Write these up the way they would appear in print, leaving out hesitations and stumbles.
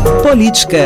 Política.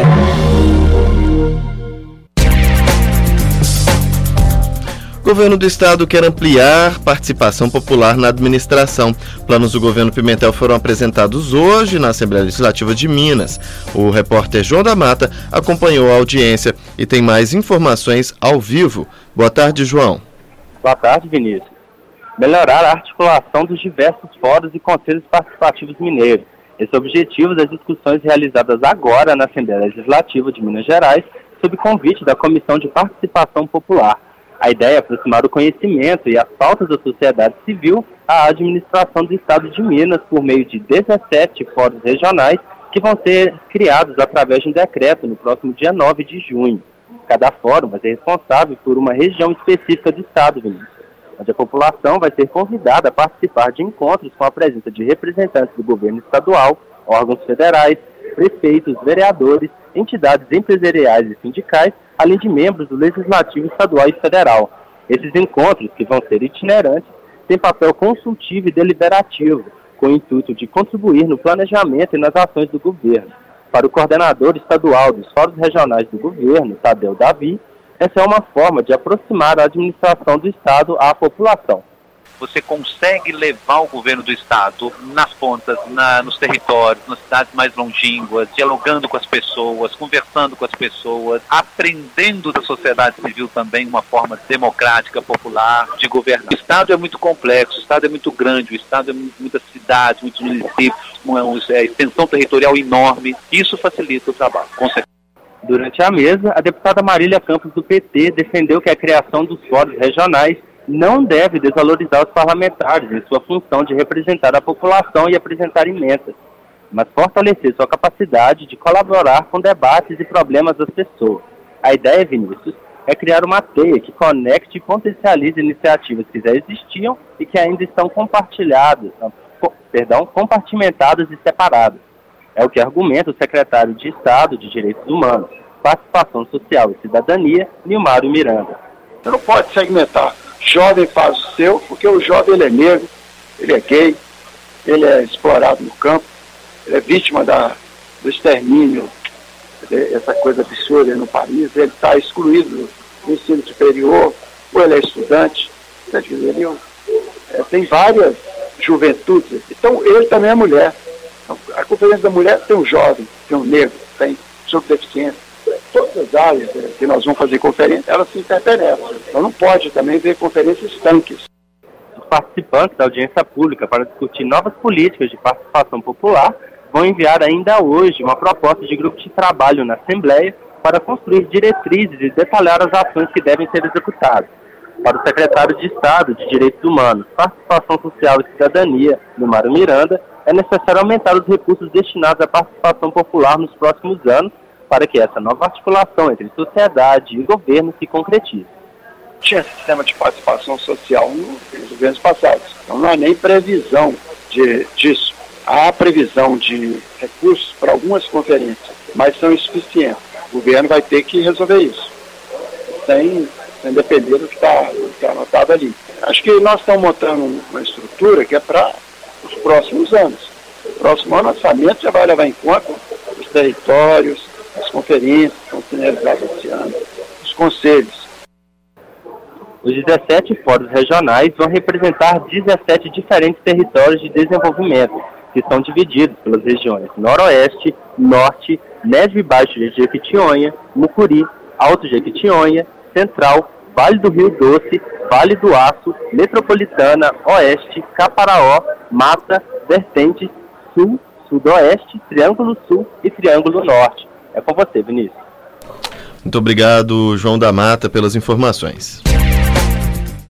O governo do estado quer ampliar participação popular na administração. Planos do governo Pimentel foram apresentados hoje na Assembleia Legislativa de Minas. O repórter João da Mata acompanhou a audiência e tem mais informações ao vivo. Boa tarde, João. Boa tarde, Vinícius. Melhorar a articulação dos diversos fóruns e conselhos participativos mineiros. Esse é o objetivo das discussões realizadas agora na Assembleia Legislativa de Minas Gerais, sob convite da Comissão de Participação Popular. A ideia é aproximar o conhecimento e as pautas da sociedade civil à administração do Estado de Minas por meio de 17 fóruns regionais que vão ser criados através de um decreto no próximo dia 9 de junho. Cada fórum vai ser responsável por uma região específica do Estado, onde a população vai ser convidada a participar de encontros com a presença de representantes do governo estadual, órgãos federais, prefeitos, vereadores, entidades empresariais e sindicais, além de membros do Legislativo Estadual e Federal. Esses encontros, que vão ser itinerantes, têm papel consultivo e deliberativo, com o intuito de contribuir no planejamento e nas ações do governo. Para o coordenador estadual dos fóruns regionais do governo, Tadeu Davi, essa é uma forma de aproximar a administração do Estado à população. Você consegue levar o governo do Estado nas pontas, nos territórios, nas cidades mais longínquas, dialogando com as pessoas, conversando com as pessoas, aprendendo da sociedade civil também uma forma democrática, popular de governar. O Estado é muito complexo, o Estado é muito grande, o Estado é muitas cidades, muitos municípios, uma extensão territorial enorme. Isso facilita o trabalho, com certeza. Durante a mesa, a deputada Marília Campos, do PT, defendeu que a criação dos fóruns regionais não deve desvalorizar os parlamentares em sua função de representar a população e apresentar emendas, mas fortalecer sua capacidade de colaborar com debates e problemas das pessoas. A ideia, Vinícius, é criar uma teia que conecte e potencialize iniciativas que já existiam e que ainda estão compartimentadas e separadas. É o que argumenta o secretário de Estado de Direitos Humanos, Participação Social e Cidadania, Nilmário Miranda. Você não pode segmentar. Jovem faz o seu, porque o jovem ele é negro, ele é gay, ele é explorado no campo, ele é vítima do extermínio, essa coisa absurda no país, ele está excluído do ensino superior, ou ele é estudante, tem várias juventudes, então ele também é mulher. A Conferência da Mulher tem um jovem, tem um negro, tem sobre deficiência. Todas as áreas que nós vamos fazer conferência, elas se interpeneram. Então não pode também ver conferências estanques. Os participantes da audiência pública para discutir novas políticas de participação popular vão enviar ainda hoje uma proposta de grupo de trabalho na Assembleia para construir diretrizes e detalhar as ações que devem ser executadas. Para o secretário de Estado de Direitos Humanos, Participação Social e Cidadania, Nilmário Miranda, é necessário aumentar os recursos destinados à participação popular nos próximos anos para que essa nova articulação entre sociedade e governo se concretize. Tinha esse sistema de participação social nos governos passados, então não há nem previsão disso. Há previsão de recursos para algumas conferências, mas são insuficientes. O governo vai ter que resolver isso, sem depender do que está anotado ali. Acho que nós estamos montando uma estrutura que é para os próximos anos. O próximo ano, o orçamento já vai levar em conta os territórios, as conferências que vão ser realizadas esse ano, os conselhos. Os 17 fóruns regionais vão representar 17 diferentes territórios de desenvolvimento, que são divididos pelas regiões Noroeste, Norte, Médio e Baixo de Jequitinhonha, Mucuri, Alto Jequitinhonha, Central, Vale do Rio Doce, Vale do Aço, Metropolitana, Oeste, Caparaó, Mata, Vertente, Sul, Sudoeste, Triângulo Sul e Triângulo Norte. É com você, Vinícius. Muito obrigado, João da Mata, pelas informações.